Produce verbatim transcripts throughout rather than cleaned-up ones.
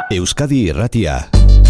Euskadi Irratia.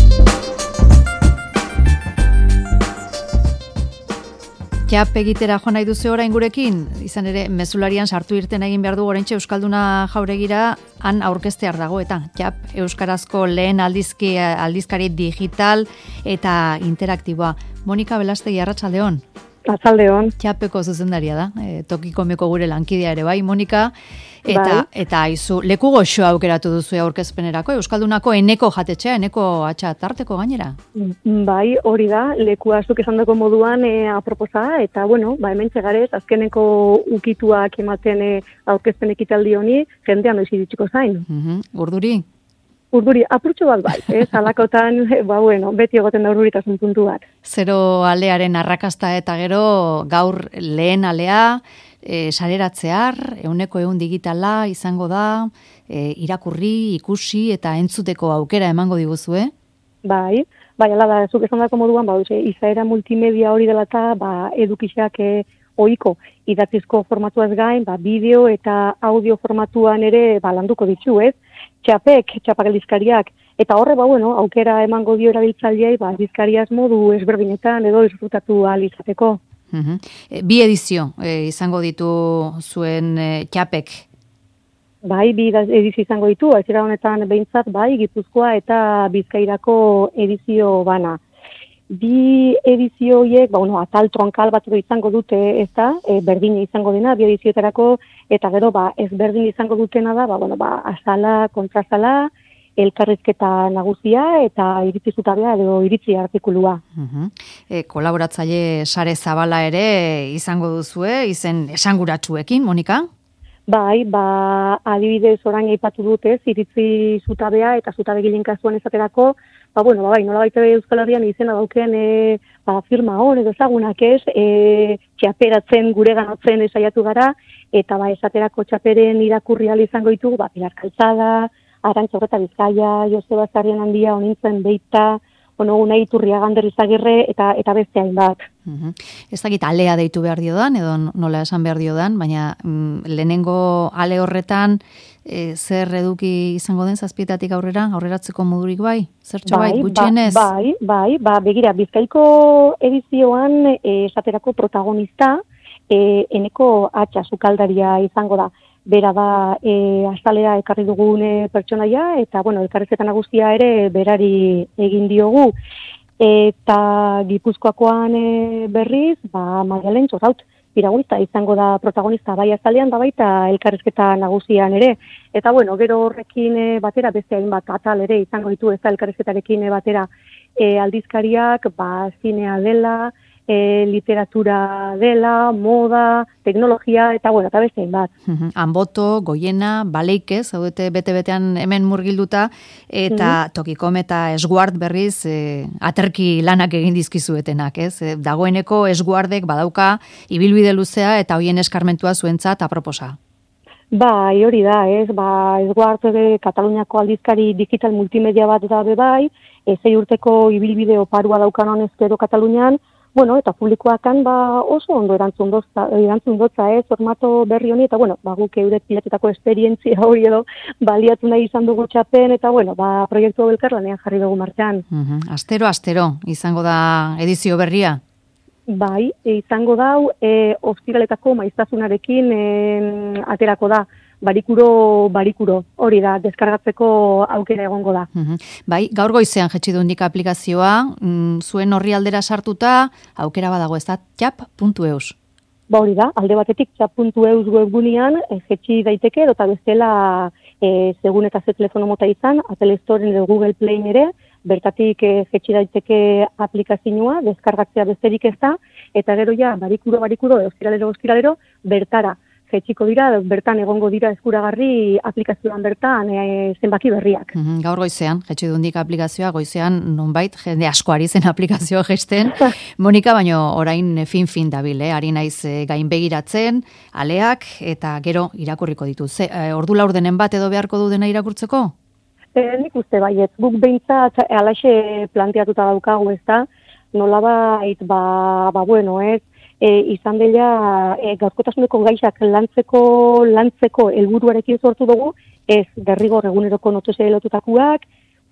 Txap egitera joan nahi duzu orain gurekin, izan ere mezularian sartu irten egin behar du oraintxe Euskalduna Jauregira han aurkeztear dago eta Txap euskarazko lehen aldizki, aldizkari digital eta interaktiboa. Monika Belastegi, arratsaldeon. Arratsaldeon. Txapeko zuzendaria da, e, tokikomeko gure lankidea ere bai, Monika. Eta, bai. Eta aizu, leku goxoa aukeratu duzu aurkezpenerako, Euskaldunako eneko jatetxea, eneko atxa tarteko gainera? Bai, hori da, leku azuk esan dako moduan e, aproposa, eta bueno, ba, hemen txegarez, azkeneko ukituak ematen e, aurkezpen ekitaldi honi, jendean noiz iritsiko zain. Uh-huh. Urduri? Urduri, apurtxo bat bai, ez, alakotan, ba, bueno, beti egoten da urduritasun puntu bat. Zero alearen arrakasta eta gero gaur lehen alea, E, sareratzear, euneko eun digitala izango da, e, irakurri, ikusi eta entzuteko aukera emango diguzue? Bai, bai, ala da, zuk esan dako moduan, ba, izaera multimedia hori dela eta ba, edukiseak e, ohiko idatzizko formatuaz gain, ba, bideo eta audio formatuan ere ba, landuko ditu, ez? Txapek, txapak aldizkariak, eta horre, ba, bueno, aukera emango dio erabiltzaileei, ba, aldizkariaz modu ezberdinetan edo disfrutatu ahal izateko. Uhum. Bi edizio e, izango ditu zuen e, Txapek? Bai, bi edizio izango ditu, aizera honetan behintzat, bai, Gipuzkoa eta Bizkairako edizio bana. Bi edizio horiek, ba, bueno, atal tronkal bat izango dute, ez da, e, berdina izango dena, bi edizioetarako, eta gero, ba, ez berdin izango dutena da, ba, bueno, ba, azala, kontrazala, elkarrizketa nagusia eta iritzi zutabea edo iritzi artikulua. Uh-huh. E, kolaboratzaile sare zabala ere izango duzue, izen esanguratsuekin, Monika? Bai, ba, adibidez orain aipatu dute, iritzi zutabea eta zutabe gilen kasuan esaterako, ba, bueno, ba, bai, nola baita Euskal Herrian izena dauken e, ba, firma hon edo ezagunak ez, e, txaperatzen gure ganotzen esaiatu gara, eta ba, esaterako txaperen irakurri ahal izango ditugu, ba, Pilar Calzada, Arantxa Urreta Bizkaia, Joseba Zarrian handia, Onintzen Beita, ono Unai Iturriaga Izagirre eta eta beste hainbat. Uh-huh. Ez dakit alea deitu behar diodan, edo nola esan behar diodan, baina mm, lehenengo ale horretan e, zer eduki izango den zazpietatik aurrera, aurreratzeko modurik bai? Zertxo bai, bai gutxienez? Bai, bai, ba, begira, Bizkaiko edizioan e, esaterako protagonista e, eneko atxa sukaldaria izango da. Bera da e, azalera ekarri dugun e, pertsonaia, eta, bueno, elkarrizketa nagusia ere berari egin diogu. Eta Gipuzkoakoan e, berriz, ba, Maialen Txorraut, piragunista izango da protagonista bai azalean, da baita elkarrizketa nagusian ere. Eta, bueno, gero horrekin e, batera, beste hainbat atal ere izango ditu, ez da elkarrizketarekin e, batera e, aldizkariak, ba, zinea dela, E, literatura dela, moda, teknologia, eta bueno, eta beste bat. Uh-huh. Anboto, Goiena, Baleike, zaudete bete-betean hemen murgilduta, eta uh-huh. Tokikom eta Esguard berriz e, aterki lanak egin dizkizuetenak, ez? E, dagoeneko Esguardek badauka ibilbide luzea eta hoien eskarmentua zuentzat aproposa. Bai, hori da, ez, ba, Esguard Kataluniako aldizkari digital multimedia bat da bai, zei urteko ibilbide oparua daukan honezkero Katalunian, bueno, eta publikoakan ba, oso ondo erantzun dotza, erantzun dotza, ez, formato berri honi, eta, bueno, ba, guk euret pilatetako esperientzia hori edo baliatu nahi izan dugu txapen, eta, bueno, ba, proiektu hau elkarlanean jarri dugu martean. Uh-huh. Astero, astero, izango da edizio berria? Bai, e, izango dau, e, ostiraletako maiztasunarekin e, aterako da. Barikuro, barikuro, hori da, deskargatzeko aukera egongo da. Uhum. Bai, gaur goizean jetxi du nik aplikazioa, mm, zuen horri aldera sartuta, aukera badago ez da, txap puntu eus. Ba hori da, alde batetik txap puntu eus webgunean e, jetxi daiteke, eta bestela e, segun eta ze telefono mota izan, Apple Storen edo Google Play ere, bertatik e, jetxi daiteke aplikazioa, deskargatzea besterik ez da, eta gero ja, barikuro, barikuro, ostiralero, ostiralero, bertara. Jetxiko dira, bertan egongo dira eskuragarri aplikazioan bertan e, zenbaki berriak. Mm-hmm. Gaur goizean, jetxi dundik aplikazioa, goizean nonbait, jende asko ari zen aplikazioa gesten. Monika, baino orain fin-fin dabil, eh? Ari naiz e, gainbegiratzen, aleak, eta gero irakurriko ditu. Ze, e, ordu laurdenen bat edo beharko du dena irakurtzeko? E, nik uste baiet, guk behintzat alaxe planteatuta daukagu ez da, nolabait, ba, ba bueno, ez, E, izan dela e, gaurkotasuneko gaixak lantzeko lantzeko helburuarekin sortu dugu, ez derrigor eguneroko notesei lotutakoak,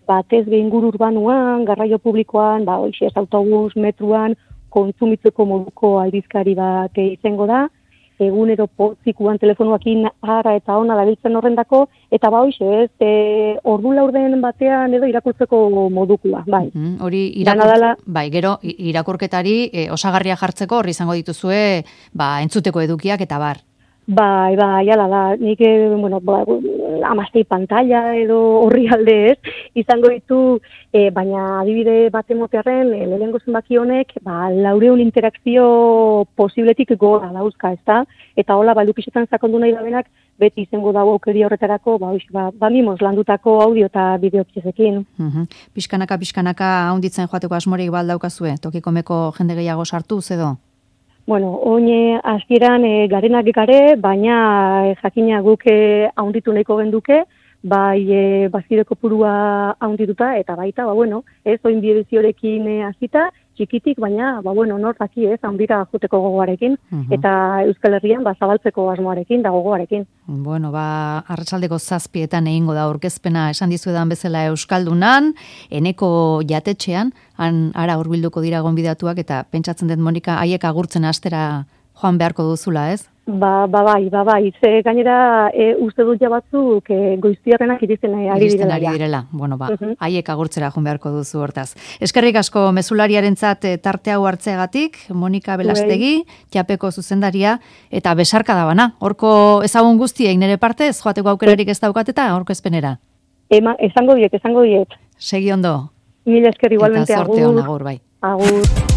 batez behin inguru urbanuan, garraio publikoan, ba, hoxe, autobus, metruan, kontsumitzeko moduko aldizkari bat izango da, egunero potzikuan telefonuakin ara eta ona dabiltzen horrendako, eta ba hoxe, ez, e, ordu laurden batean edo irakurtzeko modukua, bai. Mm, hori irakur... bai, gero irakurketari e, osagarria jartzeko horri izango dituzue, ba, entzuteko edukiak eta bar. Bai, bai, ala da, nik, bueno, ba, amaztei pantalla edo horri alde ez, izango ditu, e, baina adibide bat emotearen, e, lehenengo zenbaki honek, ba, laureun interakzio posibletik gora dauzka, ez da? Eta hola, ba, lukisetan sakondu nahi dabenak, beti izango dago aukeri horretarako, ba, oiz, ba, ba mimoz, landutako audio eta bideoptzezekin. Uh-huh. Pixkanaka, pixkanaka, haunditzen joateko asmorik baldaukazue, tokikomeko jende gehiago sartu, zedo? Bueno, oine hasieran e, garenak gare, baina e, jakina guk e, haunditu nahiko genduke, bai e, bazideko purua haundituta, eta baita, ba bueno, ez oin bideziorekin e, hasita, txikitik, baina, ba bueno, nortaki ez, haundira joteko gogoarekin, uh-huh. eta Euskal Herrian, ba, zabaltzeko asmoarekin, da gogoarekin. Bueno, ba, arratsaldeko zazpietan egingo da aurkezpena esan dizuedan bezala Euskaldunan, eneko jatetxean, han ara hurbilduko dira gonbidatuak, eta pentsatzen dut Monika, haiek agurtzen astera joan beharko duzula, ez? Ba, ba, bai, ba, bai, ze gainera e, uste dut ja batzuk e, goiztiarrenak iristen ari direla. Iristen ari direla, bueno, ba, uh-huh. haiek agurtzera joan beharko duzu hortaz. Eskerrik asko mezulariarentzat tarte hau hartzeagatik, Monika Belastegi, Txapeko zuzendaria, eta besarka da bana. Horko ezagun guztiek nire partez, joateko aukerarik ez daukat eta horko ezpenera. Ema, esango diet, esango diet. Segi ondo. Mila esker igualmente, agur. Eta zorte hon, agur, bai. Agur.